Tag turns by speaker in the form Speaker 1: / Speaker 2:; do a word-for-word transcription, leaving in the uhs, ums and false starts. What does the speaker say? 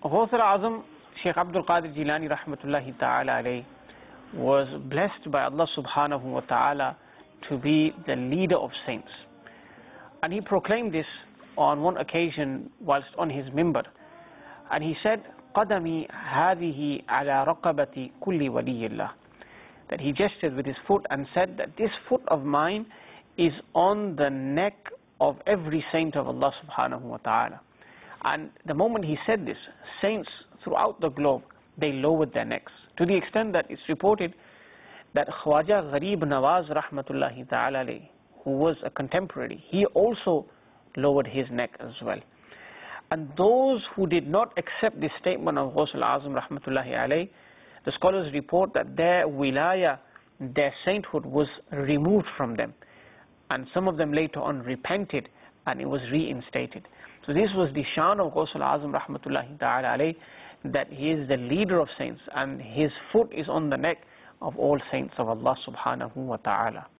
Speaker 1: Ghaus al-Azam, Shaykh Abdul Qadir Jilani rahmatullahi ta'ala alayhi, was blessed by Allah subhanahu wa ta'ala to be the leader of saints. And he proclaimed this on one occasion whilst on his mimbar. And he said, قَدَمِي هَذِهِ عَلَى رَقَبَةِ كُلِّ وَلِيِّ اللَّهِ. That he gestured with his foot and said that this foot of mine is on the neck of every saint of Allah subhanahu wa ta'ala. And the moment he said this, saints throughout the globe, they lowered their necks, to the extent that it's reported that Khwaja Gharib Nawaz rahmatullahi ta'ala alayhi, who was a contemporary, he also lowered his neck as well. And those who did not accept this statement of Ghaus al-Azam rahmatullahi alayhi, the scholars report that their wilaya, their sainthood was removed from them. And some of them later on repented and it was reinstated. So this was the shan of Ghaus al-Azam rahmatullahi ta'ala alayhi, that he is the leader of saints and his foot is on the neck of all saints of Allah subhanahu wa ta'ala.